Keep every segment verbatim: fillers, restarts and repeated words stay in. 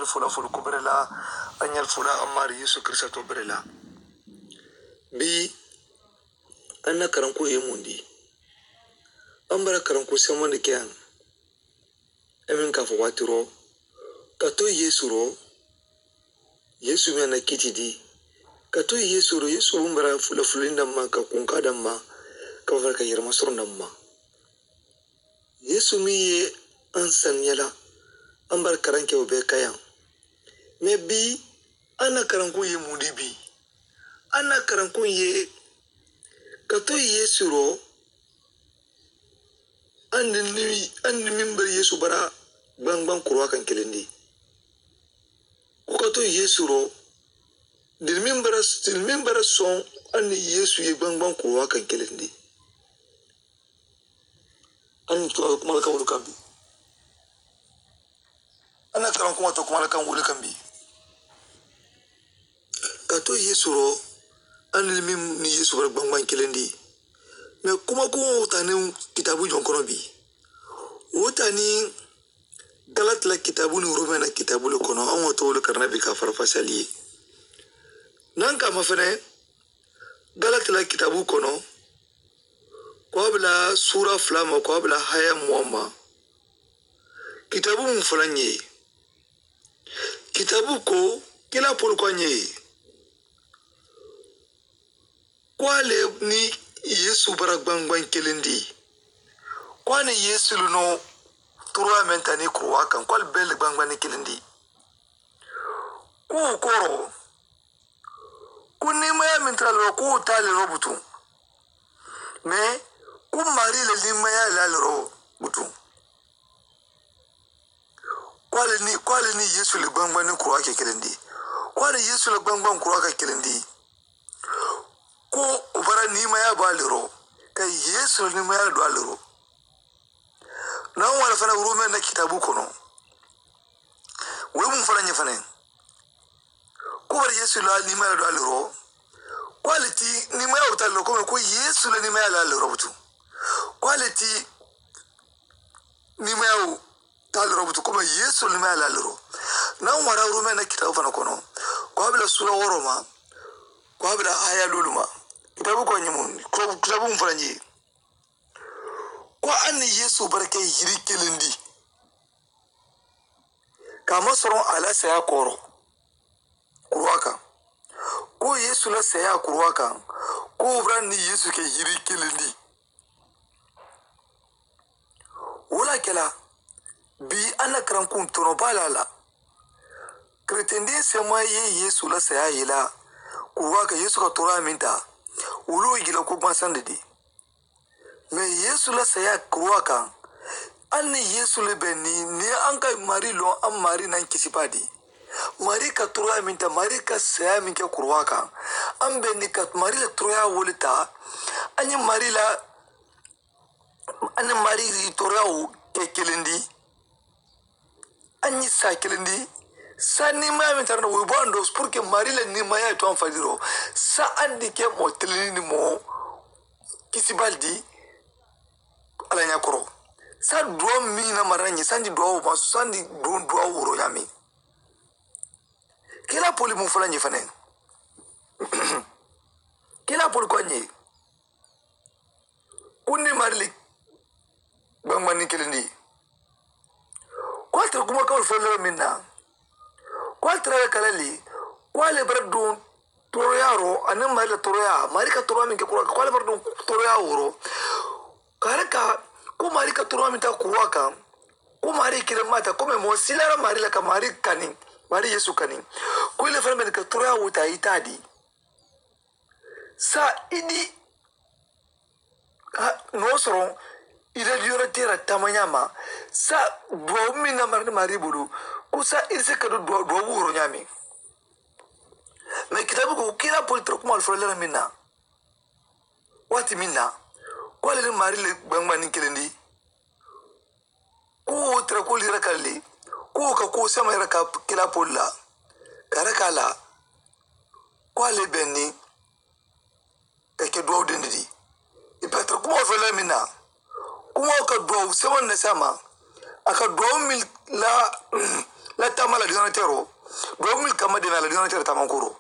anyal fula fulu kubrela anyal fula amari Yesu Kristo to brela bi anna karanko yemundi ambara karanko semone kyan emin ka fo watiro kato Yesu ro Yesu mena kitidi kato Yesu ro Yesu umbara fula fulinda ma ka kunka damma ka farka yerma surnamma Yesu mi ansan yala ambar karanke obe kayan me bi ana karanko yemundi bi ana karanko ye kato Yesu ro andi ni andi mimbar Yesu bara bang bang kurwa kan kelindi ko kato Yesu ro dil mimbar dil mimbar son andi Yesu ye bang bang kurwa kan kelindi an to kuma kan wuri kambi ana karan kuma to kuma kan wuri kambi kato Yesu ro andi mim ni Yesu bara bang bang kelindi me kuma ko tani kitabu jonkono bi wotani galat la kitabu ni romana kitabu le kono an wato le karna bi ka farfasali nan ka mafene galat la kitabu kono ko bla sura flama ko bla haya muamma kitabu mfulanye kitabu ko kila pol ko nye kwale ni Yesu bara gbangban kelindi kwani Yesu luno turwa mentani kurwa kan kwal bel gbangban kelindi ku koro kuni maya mentalo ku tale robutu me ku mari le limaya lalro butu kwale ni kwale ni Yesu le gbangban kurwa ke kelindi kwani Yesu le gbangban kurwa ka kelindi ko ubara ni maya baliro kai Yesu ni maya baliro na wala fana rume na kitabu kono we mun fana nyefane ko bar Yesu la ni maya baliro quality ni maya utalo ko ko Yesu la ni maya baliro butu quality ni maya taliro butu ko Yesu ni maya baliro na wala rume na kitabu fana kono ko bila sura woroma ko bila aya luluma kitabu ko nyimun ko kitabu mfranyi ko anni Yesu barke yiri kelindi kama soron ala saya koro kurwaka ko Yesu la saya kurwaka ko brani Yesu ke yiri kelindi wala kala bi ana karan kun tono balala kretendi sema ye Yesu la saya yila kurwaka Yesu ka tora minta ulo igila ko bansandidi me Yesu la saya kurwaka anni Yesu le beni ni anka mari lo am mari nan kisipadi mari ka tora minta mari ka saya min ke kurwaka am beni ka mari la tora wolita anni mari la anni mari ri tora o ke kelindi anni sa kelindi sani ma mi tarna we bondos pour que marile ni maya to fadiro sa andi ke mo telini mo kisibaldi ala nya koro sa do mi na maranyi sandi do ma sandi do do woro yami kila poli mu fulani fanen kila poli ko nyi kunni marli bangmani kelindi ko ta kuma ko fulani minna kwal trawe kalali kwale bardu toroyaro anan mari la toroya mari ka toroya min ke kurwa kwale bardu toroya woro karaka ko mari ka toroya min ta kurwa kan ko mari kire mata ko me mo silara mari la ka mari kanin mari Yesu kanin ko le fere men ka toroya wuta itadi sa idi no soro ida diora tera tamanyama sa do mina mari mari buru kusa irse kado do do wuro nyami me kitabu ko kila politro kuma alfrela minna wati minna ko le mari le bangmani kelendi ko tra ko lira kalli ko ka ko sama ira ka kila polla karakala ko le benni e ke do dendidi e patra kuma alfrela minna kuma ka do sama na sama aka do mil la la kama la diona tero do mil kama de la diona tero tamankuro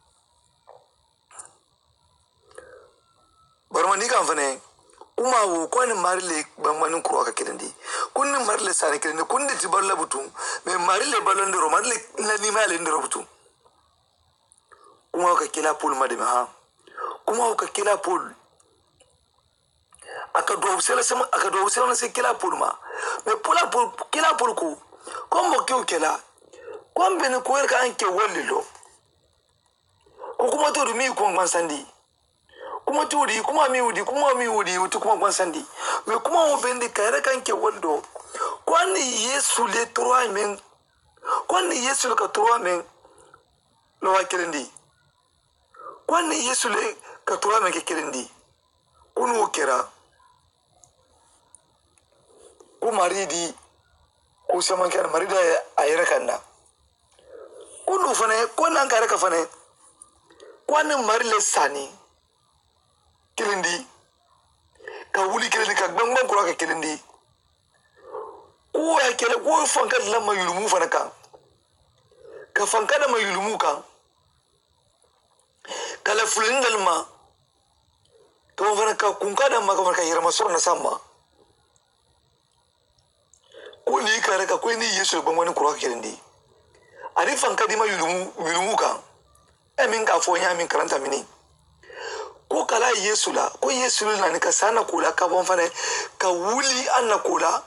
barma ni kan fane kuma wo ko ni marile bangmanin kuro ka kirendi kun ni marile sane kirendi kun de tiballa butum me marile balonde ro marile la ni male ndero butum kuma ka kila pul madima ha kuma ka kila pul aka do obsela sama aka do obsela se kila pul ma me pula pul kila pul ku kombo kyo kila kombe ne ko erka anke wallilo ko kuma to mi ko ngansandi kuma tudi kuma mi udi kuma mi udi uti kuma ngansandi me kuma wo bende kayra kanke waldo kwani yesu le trois men kwani yesu le ka trois men no wakirendi kwani yesu le ka trois men ke kirendi kunu kera ku maridi ku sama kan marida ayira kanna kunu fane ko nan kare ka fane kwani marile sani kilindi ka wuli kilindi ka gbangban kura ka kilindi ko ya kele ko fanka la mayulumu fana kan ka fanka da mayulumu kan kala fulin dalma to fana ka kunka da maka ka hira masur na sama ko ni kare ka ko ni yesu gbangban kura ka kilindi ari fanka di mayulumu mayulumu kan emin ka fo nya min karanta mini ko kala yesu la ko yesu la ni ka sana kula ka bon fane ka wuli anna kula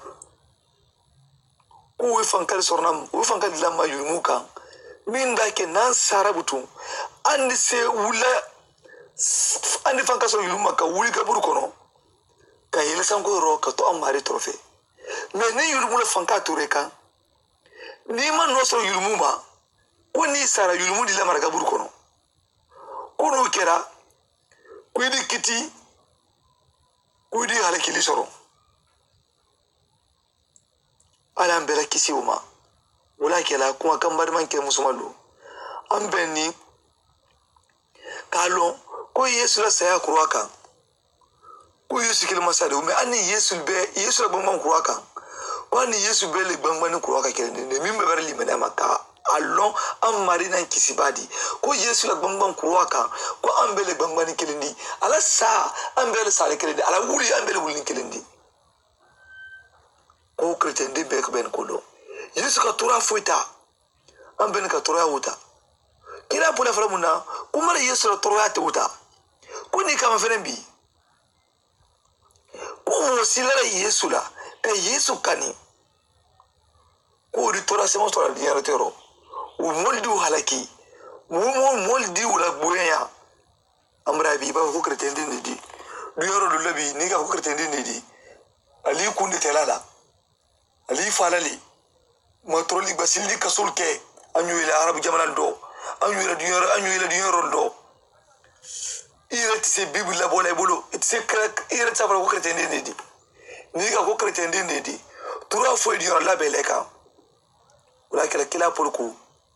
ko we fankal sornam we fankal lamma yurmuka min da ke nan sarabutu andi se wula andi fankal so yurma ka wuli ka buru kono ka yele san ko ro ka to amari trofe me ne yurmu la fanka tore kan ni man no so yurmu ma ko ni sara yurmu di lamar ka buru kono ko no kera kwidi kiti kwidi halakili soro ala mbela kisi uma wala kela kuma kan barman ke musumalu an benni kalo ko yesu la saya kurwaka ko yesu kile masade ume ani yesu be yesu la bangman kurwaka wani yesu be le bangman kurwaka kele ne mimbe bari limena maka allon an marina kisibadi ko yesu la bangban kurwaka ko an bele bangban kilindi ala sa an bele sale kilindi ala wuri an bele wuri kilindi ko kreten de bek ben kolo yesu ka tura fuita an ben ka tura wuta kila pula fala munna kuma yesu la tura ta wuta ko ni kama fenen bi ko wasila yesu la ka yesu kani ko ri tura sema tura diara tero moldi halaki mo moldi wala boya amra bi ba ko kreten din di du yoro du labi ni ka ko kreten din di ali kunde telala ali falali matroli basilli kasulke anyu ila arab jamanan do anyu ila du yoro anyu ila du yoro do ira tise bible la bola bolo tise krak ira tsabra ko kreten din di ni ka ko kreten din di tura fo di yoro la beleka wala kala kila polku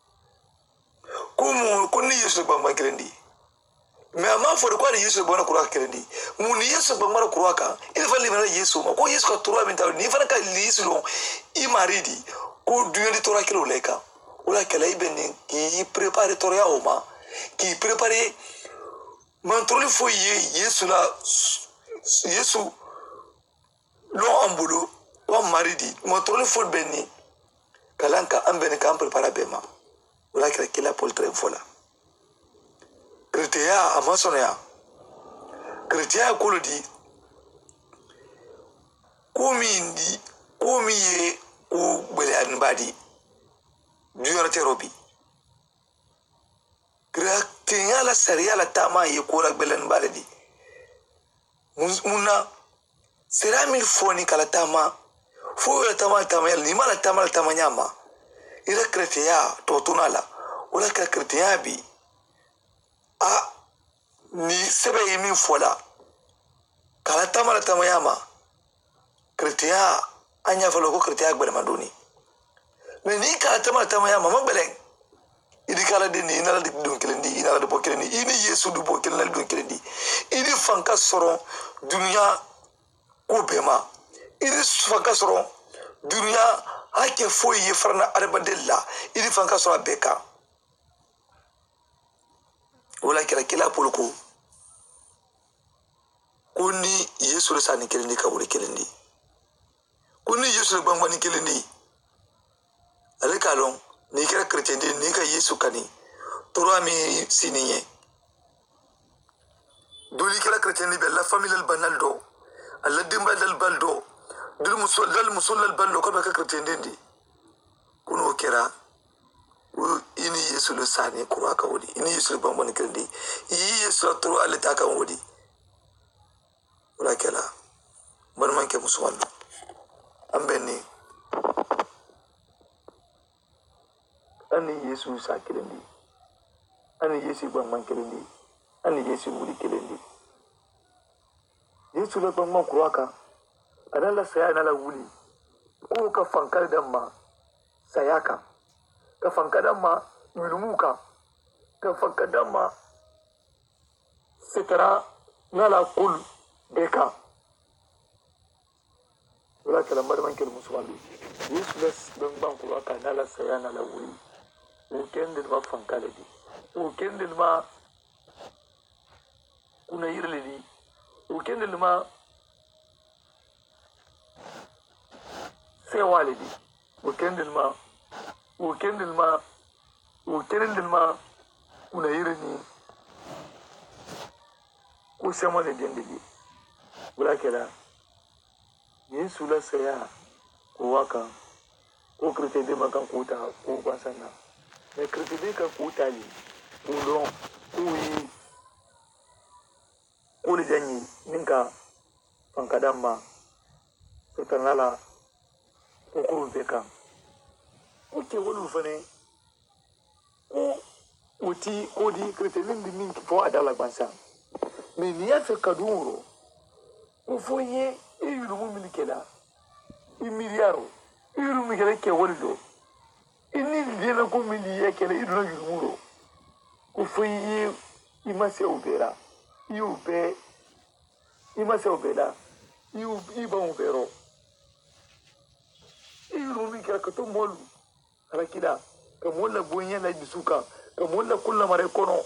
kumu kuni yesu bangma kirendi me ama fo ko ni yesu bangma kurwa kirendi mu ni yesu bangma kurwa ka il fa libera yesu ma ko yesu ka turwa min taw ni fa ka yesu lo i maridi ko dundi tora kilo leka wala kala ibeni ki prepare toria oma ki prepare mantroli fo ye yesu la yesu lo ambulo wa maridi mantroli fo beni kalanka ambeni ka prepare bema wala kila kila poltre fola kritia amasono ya kritia kuludi kumindi kumiye u bele anbadi duyara terobi kritia la seria la tama ye kora bele anbadi muna serami foni kala tama fo la tama tama ni mala tama la tama nyama ila kritia totunala wala ka kritia bi a ni sebe yimi fola kala tamala tamayama kritia anya falo ko kritia gbele madoni me ni kala tamala tamayama magbele idi kala de ni nala de don kelendi inala de bokelendi ini yesu du bokelendi don kelendi idi fanka soro dunya ko bema idi fanka soro dunya ake foyi ye farana adamaden la iri fan ka sɔrɔ a bɛɛ kan o la kɛra kila polo ko ko ni yesu le sa ni kelen di ka wuli kelen di ko ni yesu le gbangba ni kelen di ale k'a lɔn n'i kɛra chrétien den n'i ka yesu kani tora min sini ye doli kɛra chrétien di bɛ la famille banal dɔ a la denba dal bal dɔ dal muso dal muso dal bal dɔ ko bɛ ka chrétien den di ko n'o kɛra i ni yesu le sa ni kura ka wuli i ni yesu le gbangba ni kelen di i yi yesu la toro ale ta kan wuli o la kɛla balimakɛ musoman don an bɛ ni an ni yesu sa kelen di an ni yesu gbangba kelen di an ni yesu wuli kelen di yesu la gbangba kura kan a n'a la saya n'a la wuli ko ka fankari da ma saya kan ka fanka da ma yulumu kan ka fanka da ma sitara n'a la kul bɛɛ kan o la kɛla balimakɛ musoman don yesu la gbangba kura kan n'a la saya n'a la wuli o kɛn de ma fanka le di o kɛn de ma kuna yiri le di o kɛn de ma sewa le di o kɛn de ma o kɛn de ma o kɛn de ma kuna yiri ni ko sɛma le den de di o la kɛla yesu la saya ko wa kan ko chrétien den ma kan k'o ta k'o gansan na mais chrétien den kan k'o tali k'o dɔn k'o ye ko le diya n ye ni ka fanka da ma sitana la ko kuru bɛɛ kan o cɛwaliw fɛnɛ ko o ti ko di chrétien den bi min fɔ a da la gansan mais n'i y'a fɛ ka dun woro ko fo n ye i yurumu min kɛla i miiriyaro i yurumu min kɛla cɛwali don i ni denna ko min y'i kɛla i donna yurumu ro ko fo i ye i ma se o bɛɛ la i y'o bɛɛ i ma se o bɛɛ la i y'o i b'anw bɛɛ rɔ i yurumu min kɛra ka to mɔlu alakira ka mɔlu la bonya la dusu kan ka mɔlu la ko lamara i kɔnɔ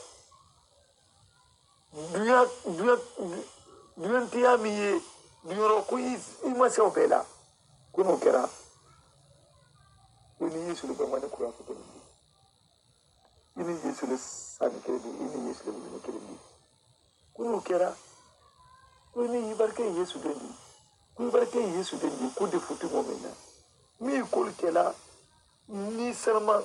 duya duya duyantiya min ye duyɔrɔ ko i ma se o bɛɛ la ko n'o kɛra ko ni yesu le gbangba ni kura ko kelen di i ni yesu le sani kelen di i ni yesu le wuli kelen di ko n'o kɛra ko ni i barika ye yesu den di ko i barika ye yesu den di ko de futi mɔgɔ min na min k'olu kɛla ni sarama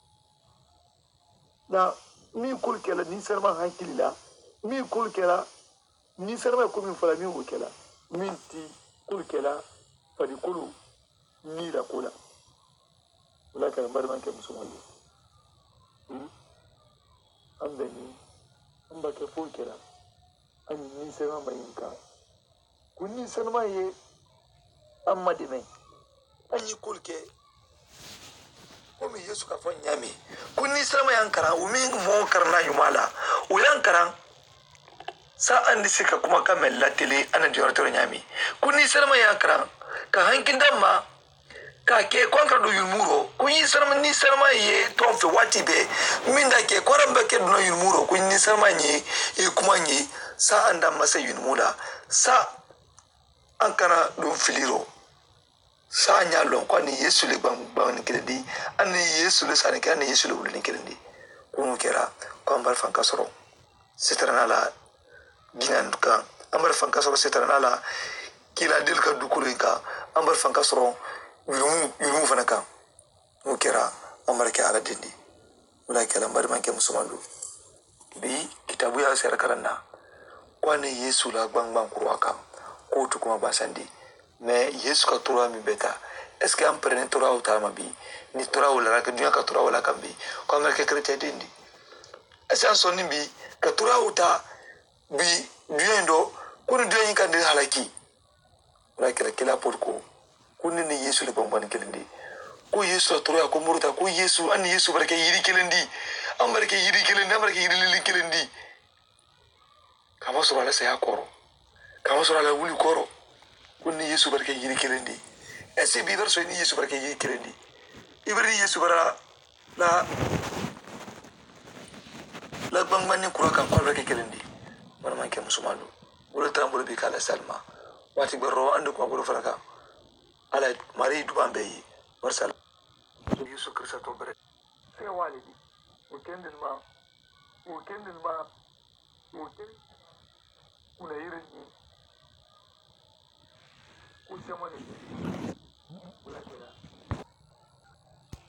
na min k'olu kɛla ni sarama hakili la min k'olu kɛla ni sarama ko min fɔla min b'o kɛla min ti k'olu kɛla farikolo miira ko la o la kɛra n balimakɛ musoman don an bɛ ni an ba kɛ foyi kɛra an ni sarama ma ɲini kan ko ni sarama ye an ma dɛmɛ an ye k'olu kɛ komi yesu ka fɔ ɲami ko ni sarama y'an karan o min mɔgɔw karanna ɲuman la o y'an karan sa an di se ka kumakan mɛn latele an na jɔyɔrɔtɔ ɲami ko ni sarama y'an karan ka hankinda ma k'a kɛ ko an ka don yurumu rɔ ko ni sarama ni sarama ye tɔn fɛ waati bɛɛ min da kɛ ko an bɛɛ kɛ donna yurumu rɔ ko ni sarama ye ye kuma ye sa an da ma se yurumu la sa an kana don fili rɔ sa an y'a lɔn ko an ni yesu le gbangba ni kelen di an ni yesu le sanni kɛ an ni yesu le wuli ni kelen di ko n'o kɛra ko an b'a fan ka sɔrɔ sitarana la ginɛ kan an b'a fan ka sɔrɔ sitarana la kila deli ka dukolo in kan an b'a fan ka sɔrɔ yurumu yurumu fana kan n'o kɛra an b'a kɛ ala den di o la kɛla n balimakɛ musoman don bi kitabu y'a sera karan na ko an ni yesu la gbangba kura kan k'o tɛ kuma gansan di mais yesu ka tora min bɛ ta est ce que an pɛrɛnnen tora o ta ma bi ni tora o la dunuya ka tora o la kan bi ko an bɛ kɛ chrétien den di est ce que an sɔnni bi ka tora o ta bi dunuya in dɔ ko ni dunuya in ka di halaki o la kɛra kɛla pɔl ko ko ne ni yesu le gbangba ni kelen di ko yesu la tora ko muru ta ko yesu an ni yesu bɛrɛ kɛ yiri kelen di an bɛrɛ kɛ yiri kelen di an bɛrɛ kɛ yiri lili kelen di k'a ma sɔrɔ ala saya kɔrɔ k'a ma sɔrɔ ala wuli kɔrɔ ko ni yesu bɛrɛ kɛ yiri kelen di ese bi bar so ni yesu barke yi kirendi ibri yesu bara la la bangmani kura kan ko barke kirendi wala man ke musulmanu wala tambul bi kala salma wati berro andu ko buru faraka ala mari duban be warsal yesu krista to bare sai walidi weekend ma weekend ma weekend una irin ni ko sai